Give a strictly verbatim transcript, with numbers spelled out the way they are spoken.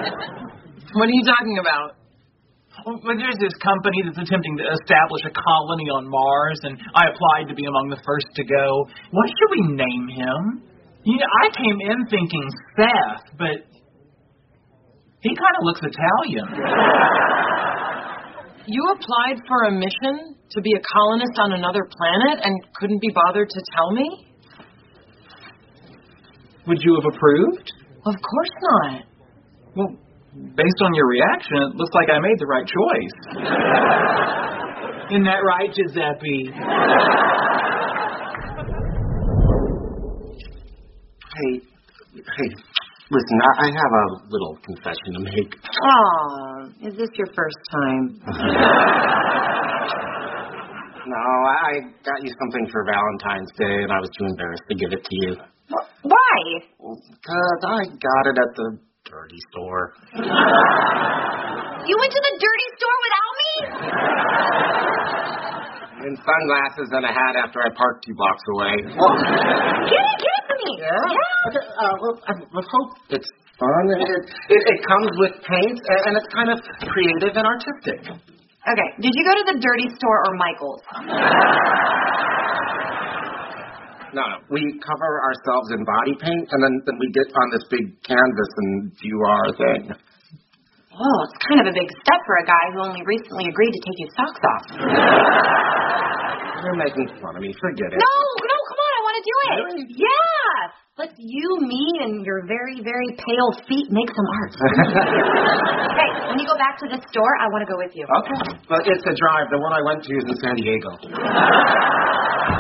What are you talking about? Well, there's this company that's attempting to establish a colony on Mars, and I applied to be among the first to go. What should we name him? You know, I came in thinking Seth, but he kind of looks Italian. You applied for a mission to be a colonist on another planet and couldn't be bothered to tell me? Would you have approved? Of course not. Well, based on your reaction, it looks like I made the right choice. Isn't that right, Giuseppe? Hey, hey, listen, I, I have a little confession to make. Aw, is this your first time? No, I got you something for Valentine's Day, and I was too embarrassed to give it to you. Why? Because I got it at the dirty store. You went to the dirty store without me? And sunglasses and a hat after I parked two blocks away. Well, get it, get it for me. Yeah? yeah. Okay, uh, well, I, I hope it's fun. It, it, it comes with paint, and it's kind of creative and artistic. Okay, did you go to the dirty store or Michael's? No, no. We cover ourselves in body paint, and then, then we get on this big canvas and do our thing. Oh, it's kind of a big step for a guy who only recently agreed to take his socks off. You're making fun of me. Forget it. No, no, come on. I want to do it. Really? Yeah. Let's you, me, and your very, very pale feet make some art. Hey, when you go back to the store, I want to go with you. Okay. Well, it's a drive. The one I went to is in San Diego.